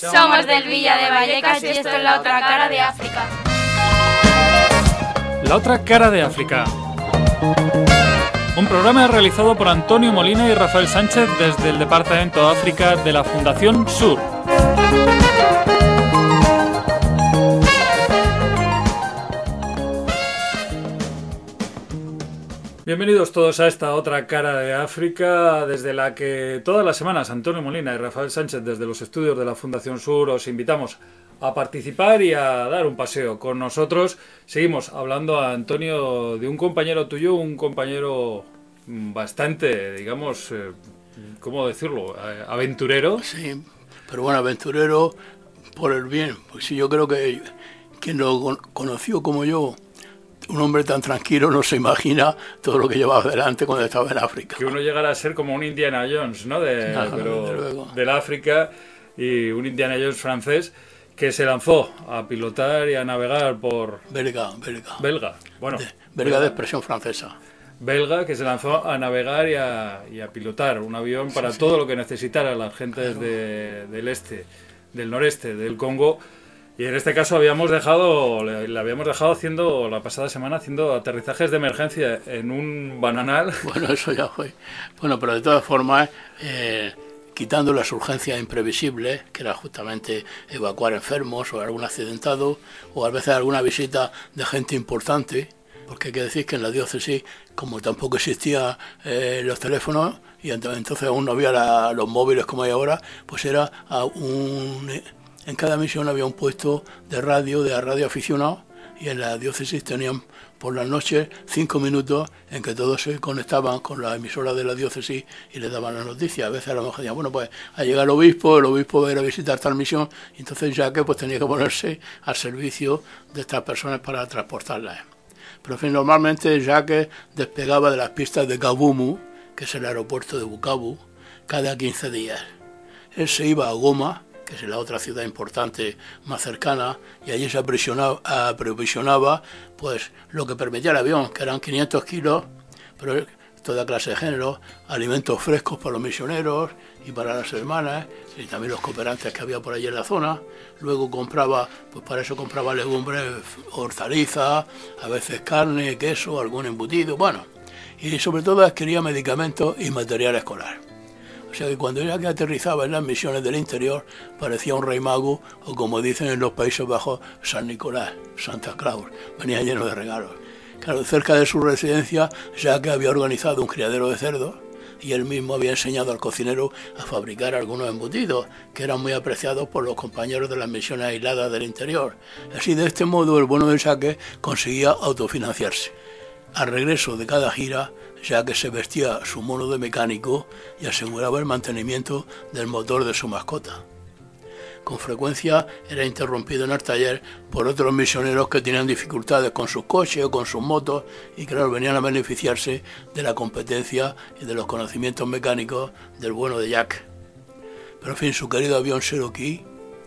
Somos del Villa de Vallecas y esto es La Otra Cara de África. La Otra Cara de África. Un programa realizado por Antonio Molina y Rafael Sánchez desde el Departamento África de la Fundación Sur. Bienvenidos todos a esta Otra Cara de África, desde la que todas las semanas Antonio Molina y Rafael Sánchez desde los estudios de la Fundación Sur os invitamos a participar y a dar un paseo con nosotros. Seguimos hablando, a Antonio, de un compañero tuyo, un compañero bastante, digamos, ¿cómo decirlo? Aventurero. Sí, pero bueno, aventurero por el bien. Pues sí, yo creo que quien lo conoció como yo, un hombre tan tranquilo, no se imagina todo lo que llevaba adelante cuando estaba en África. Que uno llegara a ser como un Indiana Jones, ¿no? Del África, y un Indiana Jones francés que se lanzó a pilotar y a navegar por... Belga. Bueno, belga de expresión francesa. Belga, que se lanzó a navegar y a pilotar un avión para todo lo que necesitara las gentes del noreste del Congo. Y en este caso le habíamos dejado haciendo la pasada semana haciendo aterrizajes de emergencia en un bananal. Bueno, eso ya fue. Bueno, pero de todas formas, quitando las urgencias imprevisibles, que era justamente evacuar enfermos o algún accidentado, o a veces alguna visita de gente importante, porque hay que decir que en la diócesis, como tampoco existían los teléfonos, y entonces aún no había los móviles como hay ahora, pues era en cada misión había un puesto de radio aficionado, y en la diócesis tenían por las noches 5 minutos en que todos se conectaban con la emisora de la diócesis y le daban las noticias. A veces a lo mejor decían, bueno, pues ha llegado el obispo va a ir a visitar tal misión, y entonces ya que pues tenía que ponerse al servicio de estas personas para transportarlas. Pero en fin, normalmente Jacques despegaba de las pistas de Kavumu, que es el aeropuerto de Bukavu, cada 15 días. Él se iba a Goma, que es la otra ciudad importante más cercana, y allí se aprovisionaba pues lo que permitía el avión, que eran 500 kilos, pero toda clase de género, alimentos frescos para los misioneros y para las hermanas, y también los cooperantes que había por allí en la zona. Luego compraba legumbres, hortalizas, a veces carne, queso, algún embutido, bueno, y sobre todo adquiría medicamentos y material escolar. O sea que cuando ya que aterrizaba en las misiones del interior, parecía un rey mago, o como dicen en los Países Bajos, San Nicolás, Santa Claus, venía lleno de regalos. Claro, cerca de su residencia, ya que había organizado un criadero de cerdos, y él mismo había enseñado al cocinero a fabricar algunos embutidos, que eran muy apreciados por los compañeros de las misiones aisladas del interior. Así, de este modo, el bueno de Jacques conseguía autofinanciarse. Al regreso de cada gira, Jacques se vestía su mono de mecánico y aseguraba el mantenimiento del motor de su mascota. Con frecuencia era interrumpido en el taller por otros misioneros que tenían dificultades con sus coches o con sus motos, y claro, venían a beneficiarse de la competencia y de los conocimientos mecánicos del bueno de Jacques. Pero en fin, su querido avión Cherokee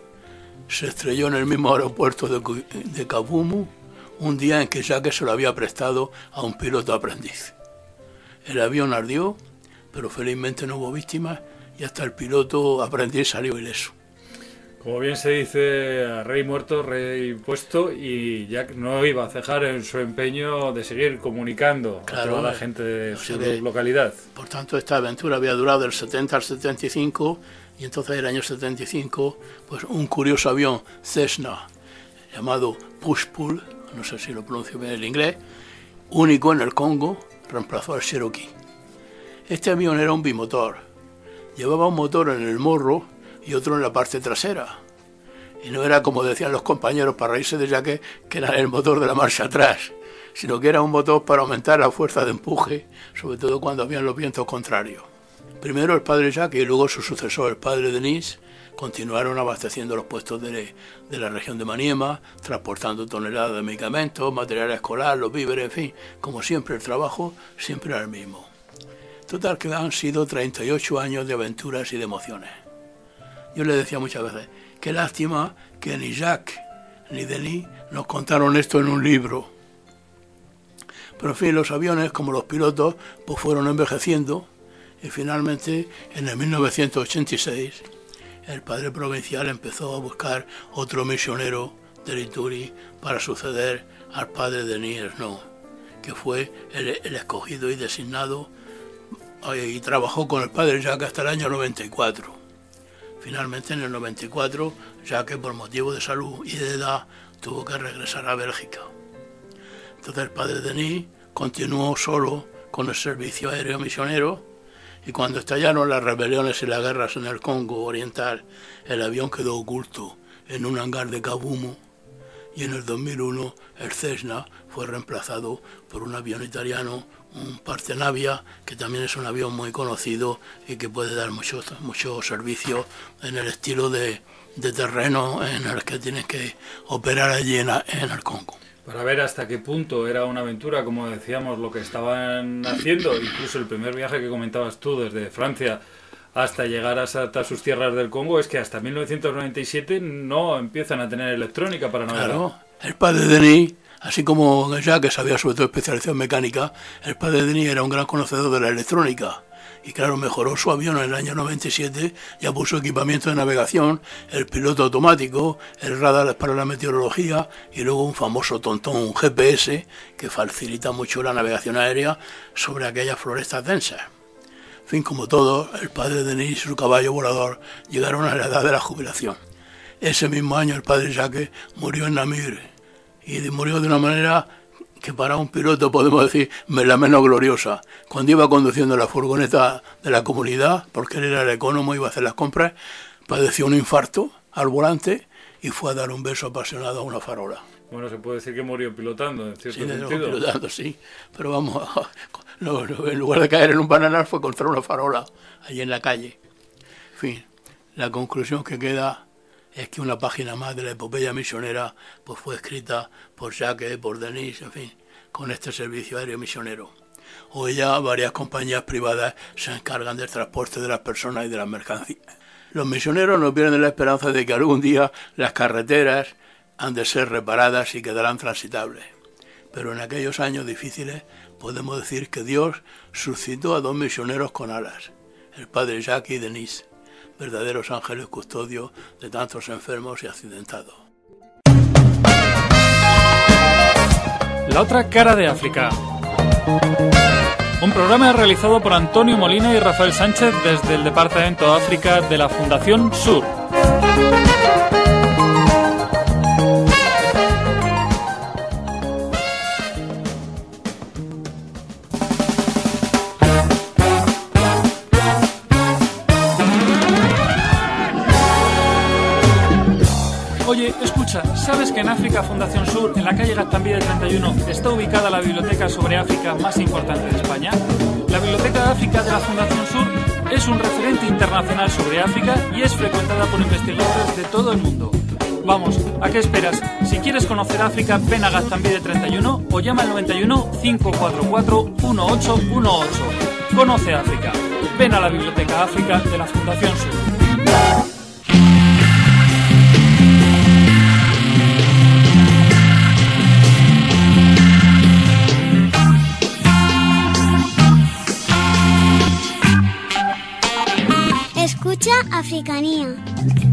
se estrelló en el mismo aeropuerto de Kavumu un día en que Jacques se lo había prestado a un piloto aprendiz. El avión ardió, pero felizmente no hubo víctimas, y hasta el piloto aprendiz salió ileso. Como bien se dice, rey muerto, rey puesto, y Jack no iba a cejar en su empeño de seguir comunicando a toda la gente de su localidad. Por tanto, esta aventura había durado del 70 al 75, y entonces en el año 75, pues un curioso avión Cessna llamado Pushpool, no sé si lo pronuncio bien en inglés, único en el Congo, reemplazó al Cherokee. Este avión era un bimotor. Llevaba un motor en el morro y otro en la parte trasera. Y no era, como decían los compañeros para reírse de Jacques, que era el motor de la marcha atrás, sino que era un motor para aumentar la fuerza de empuje, sobre todo cuando habían los vientos contrarios. Primero el padre Jacques y luego su sucesor, el padre Denis, continuaron abasteciendo los puestos de la región de Maniema, transportando toneladas de medicamentos, material escolar, los víveres, en fin, como siempre el trabajo siempre era el mismo. Total, que han sido 38 años de aventuras y de emociones. Yo le decía muchas veces, qué lástima que ni Jacques ni Denis nos contaron esto en un libro. Pero en fin, los aviones, como los pilotos, pues fueron envejeciendo, y finalmente, en el 1986, el padre provincial empezó a buscar otro misionero de Ituri para suceder al padre Denis Snow, que fue el escogido y designado, y trabajó con el padre Jacques hasta el año 94. Finalmente, en el 94, Jacques, por motivo de salud y de edad, tuvo que regresar a Bélgica. Entonces el padre Denis continuó solo con el servicio aéreo misionero, y cuando estallaron las rebeliones y las guerras en el Congo Oriental, el avión quedó oculto en un hangar de Kavumu, y en el 2001 el Cessna fue reemplazado por un avión italiano, un Partenavia, que también es un avión muy conocido y que puede dar mucho servicio en el estilo de terreno en el que tienes que operar allí en el Congo. Para ver hasta qué punto era una aventura, como decíamos, lo que estaban haciendo, incluso el primer viaje que comentabas tú desde Francia hasta llegar hasta sus tierras del Congo, es que hasta 1997 no empiezan a tener electrónica para navegar. Claro, el padre Denis, así como Jacques sabía sobre todo especialización mecánica, el padre Denis era un gran conocedor de la electrónica. Y claro, mejoró su avión en el año 97, ya puso equipamiento de navegación, el piloto automático, el radar para la meteorología y luego un famoso tontón, un GPS, que facilita mucho la navegación aérea sobre aquellas florestas densas. En fin, como todo, el padre Denis y su caballo volador llegaron a la edad de la jubilación. Ese mismo año el padre Jacques murió en Namur, y murió de una manera que para un piloto podemos decir la menos gloriosa. Cuando iba conduciendo la furgoneta de la comunidad, porque él era el ecónomo, iba a hacer las compras, padeció un infarto al volante y fue a dar un beso apasionado a una farola. Bueno, se puede decir que murió pilotando, en cierto sentido. Pilotando, sí, pero vamos, no, en lugar de caer en un bananal fue contra una farola, allí en la calle. En fin, la conclusión que queda es que una página más de la epopeya misionera pues fue escrita por Jacques, por Denis, en fin, con este servicio aéreo misionero. Hoy ya varias compañías privadas se encargan del transporte de las personas y de las mercancías. Los misioneros no pierden la esperanza de que algún día las carreteras han de ser reparadas y quedarán transitables. Pero en aquellos años difíciles podemos decir que Dios suscitó a dos misioneros con alas, el padre Jacques y Denis, verdaderos ángeles custodios de tantos enfermos y accidentados. La otra cara de África. Un programa realizado por Antonio Molina y Rafael Sánchez desde el Departamento de África de la Fundación Sur. Oye, escucha, ¿sabes que en África Fundación Sur, en la calle Gaztambide 31, está ubicada la biblioteca sobre África más importante de España? La Biblioteca de África de la Fundación Sur es un referente internacional sobre África y es frecuentada por investigadores de todo el mundo. Vamos, ¿a qué esperas? Si quieres conocer África, ven a Gaztambide 31 o llama al 91 544 1818. Conoce África. Ven a la Biblioteca África de la Fundación Sur. Escucha Africanía.